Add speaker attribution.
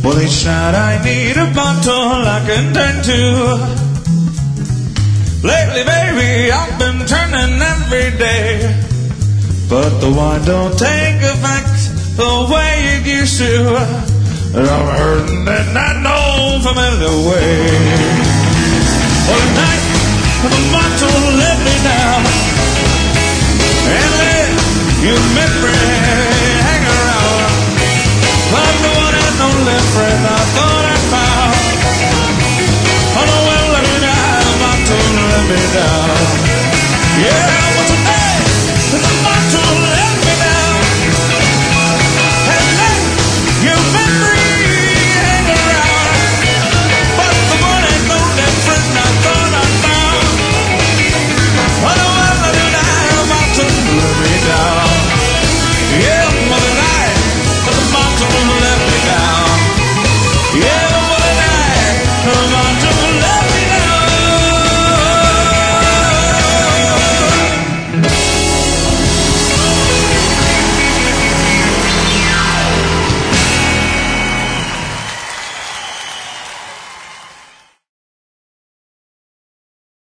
Speaker 1: Well, each night I need a bottle I can turn to. Lately, baby, I've been turning every day, but the wine don't take effect the way it used to. And I'm hurting in that no familiar way. Well, tonight, the bottle let me down, and let your memory hang around like the one and only friend I thought I found. Oh, no, well, let me down, the bottle let me down. Yeah.